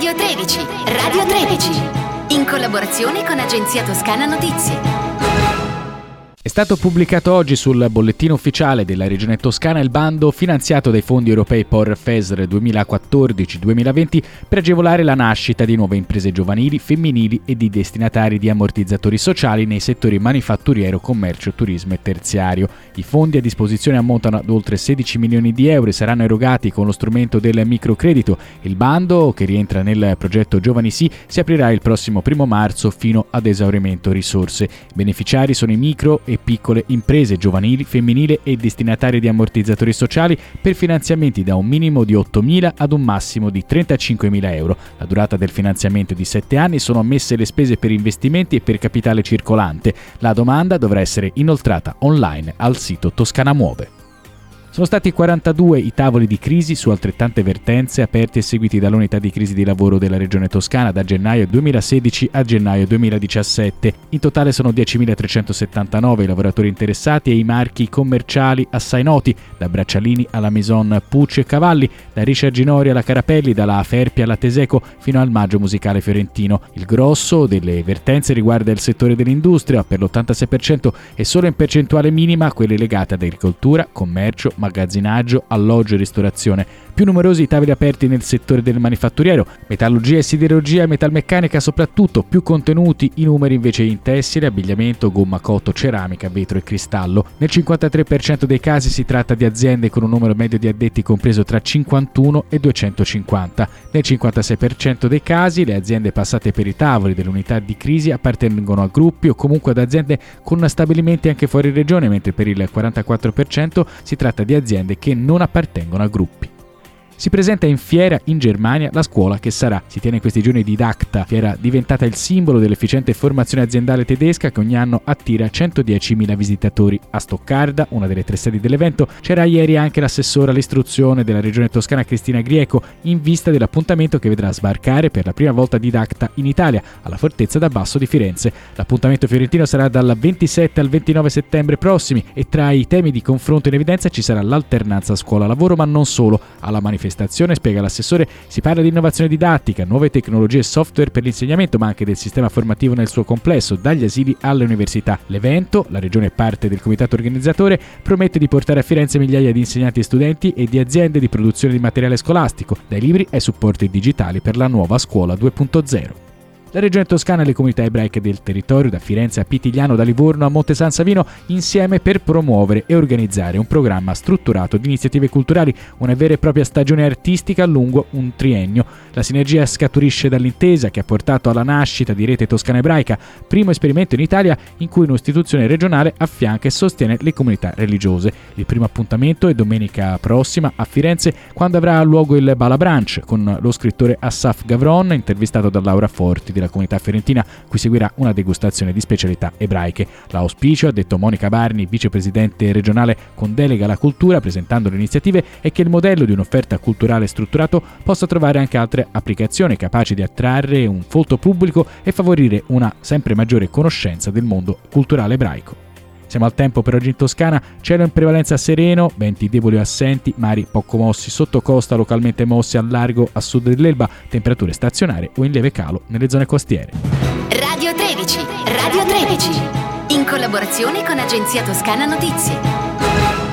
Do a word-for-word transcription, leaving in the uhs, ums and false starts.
Radio tredici, Radio tredici, in collaborazione con Agenzia Toscana Notizie. È stato pubblicato oggi sul bollettino ufficiale della Regione Toscana il bando finanziato dai fondi europei P O R F E S R duemilaquattordici duemilaventi per agevolare la nascita di nuove imprese giovanili, femminili e di destinatari di ammortizzatori sociali nei settori manifatturiero, commercio, turismo e terziario. I fondi a disposizione ammontano ad oltre sedici milioni di euro e saranno erogati con lo strumento del microcredito. Il bando, che rientra nel progetto Giovani Sì, si aprirà il prossimo primo marzo fino ad esaurimento risorse. I beneficiari sono i micro e piccole imprese giovanili, femminili e destinatarie di ammortizzatori sociali per finanziamenti da un minimo di ottomila ad un massimo di trentacinquemila euro. La durata del finanziamento è di sette anni e sono ammesse le spese per investimenti e per capitale circolante. La domanda dovrà essere inoltrata online al sito Toscana Muove. Sono stati quarantadue i tavoli di crisi su altrettante vertenze aperti e seguiti dall'unità di crisi di lavoro della Regione Toscana da gennaio duemilasedici a gennaio duemiladiciassette. In totale sono diecimilatrecentosettantanove i lavoratori interessati e i marchi commerciali assai noti, da Braccialini alla Maison Pucci e Cavalli, da Richard Ginori alla Carapelli, dalla Ferpi alla Teseco fino al Maggio Musicale Fiorentino. Il grosso delle vertenze riguarda il settore dell'industria per l'ottantasei per cento e solo in percentuale minima quelle legate ad agricoltura, commercio, magazzinaggio, alloggio e ristorazione. Più numerosi i tavoli aperti nel settore del manifatturiero, metallurgia e siderurgia e metalmeccanica soprattutto, più contenuti i numeri invece in tessile, abbigliamento, gomma, cotto, ceramica, vetro e cristallo. Nel cinquantatré per cento dei casi si tratta di aziende con un numero medio di addetti compreso tra cinquantuno e duecentocinquanta. Nel cinquantasei per cento dei casi le aziende passate per i tavoli dell'unità di crisi appartengono a gruppi o comunque ad aziende con stabilimenti anche fuori regione, mentre per il quarantaquattro per cento si tratta di aziende che non appartengono a gruppi. Si presenta in fiera in Germania la scuola che sarà. Si tiene in questi giorni Didacta, fiera diventata il simbolo dell'efficiente formazione aziendale tedesca che ogni anno attira centodiecimila visitatori. A Stoccarda, una delle tre sedi dell'evento, c'era ieri anche l'assessora all'istruzione della Regione Toscana Cristina Grieco, in vista dell'appuntamento che vedrà sbarcare per la prima volta Didacta in Italia, alla Fortezza d'Abbasso di Firenze. L'appuntamento fiorentino sarà dal ventisette al ventinove settembre prossimi e tra i temi di confronto in evidenza ci sarà l'alternanza scuola-lavoro, ma non solo. Alla manifestazione Stazione, spiega l'assessore, si parla di innovazione didattica, nuove tecnologie e software per l'insegnamento, ma anche del sistema formativo nel suo complesso, dagli asili alle università. L'evento, la regione è parte del comitato organizzatore, promette di portare a Firenze migliaia di insegnanti e studenti e di aziende di produzione di materiale scolastico, dai libri ai supporti digitali per la nuova scuola due punto zero. La Regione Toscana e le comunità ebraiche del territorio, da Firenze a Pitigliano, da Livorno a Monte San Savino, insieme per promuovere e organizzare un programma strutturato di iniziative culturali, una vera e propria stagione artistica lungo un triennio. La sinergia scaturisce dall'intesa che ha portato alla nascita di Rete Toscana Ebraica, primo esperimento in Italia in cui un'istituzione regionale affianca e sostiene le comunità religiose. Il primo appuntamento è domenica prossima a Firenze, quando avrà luogo il Bala Brunch con lo scrittore Assaf Gavron, intervistato da Laura Forti della comunità fiorentina, cui seguirà una degustazione di specialità ebraiche. L'auspicio, ha detto Monica Barni, vicepresidente regionale con delega alla cultura, presentando le iniziative, è che il modello di un'offerta culturale strutturato possa trovare anche altre applicazioni capaci di attrarre un folto pubblico e favorire una sempre maggiore conoscenza del mondo culturale ebraico. Siamo al tempo per oggi in Toscana, cielo in prevalenza sereno, venti deboli o assenti, mari poco mossi sotto costa, localmente mossi al largo a sud dell'Elba, temperature stazionarie o in lieve calo nelle zone costiere. Radio tredici, Radio tredici, in collaborazione con Agenzia Toscana Notizie.